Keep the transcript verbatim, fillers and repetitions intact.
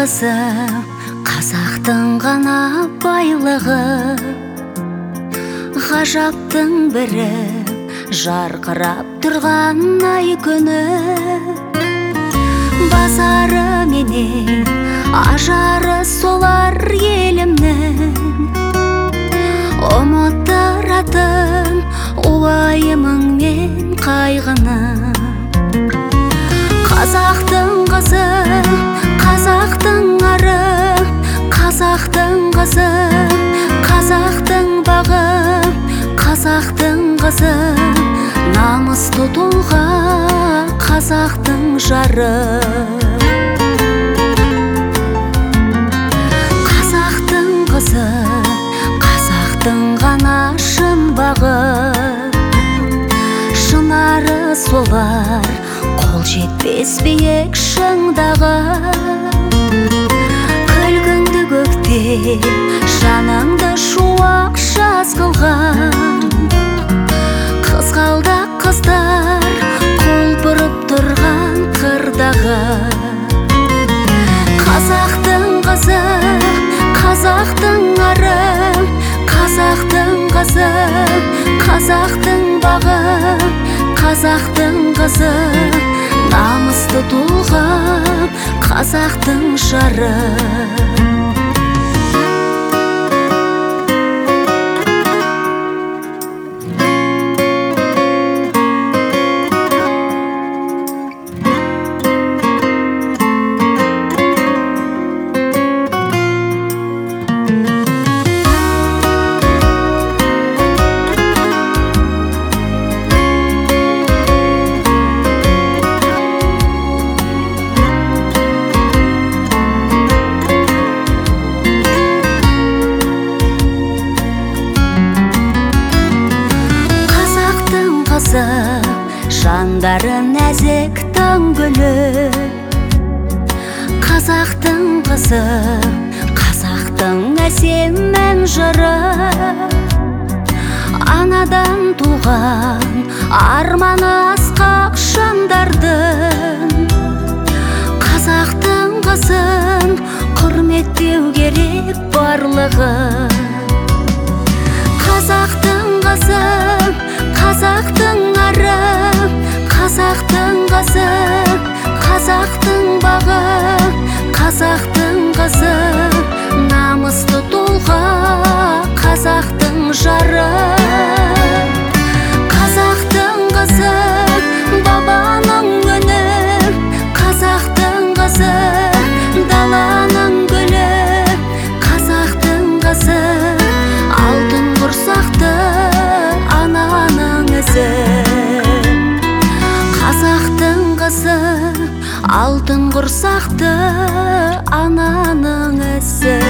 қызы, қазақтың ғана байлығы. Ғажаптың бірі, жарқырап тұрған ай күні. Базары менен ажары солар елімнің. Ұмыттыратын уайымың мен қайғыны. Қазақтың қызы, қазақтың ары, қазақтың қызы, қазақтың бағы, қазақтың қызы, намысты тұлға, қазақтың жары. Қазақтың қызы, қазақтың ғана шын бағы, шынары солар, қол жетпес биік шыңдағы. Күлкіңді көкте, жаныңды шуақ жаз қылған. Қызғалдақ қыздар құлпырып тұрған қырдағы. Қазақтың қызы, қазақтың ары, қазақтың қызы, қазақтың бағы, қазақтың қызы, намысты тұлға, қазақтың жары. Жандары нәзік гүлі. Қазақтың қызы, қазақтың әсем ән жыры. Анадан туған арманы асқақ жандардың. Қазақтың қызын құрметтеу керек барлығы. Қазақтың қызы, қазақтың ары, қазақтың қызы, қазақтың бағы, қазақтың қызы, намысты тұлға, қазақтың жары. Қазақтың қызы, бабаның үні, қазақтың қызы, даланың гүлі, қазақтың қызы, алтын құрсақты ананың ізі. Қазақтың қызы, алтын құрсақты ананың ізі.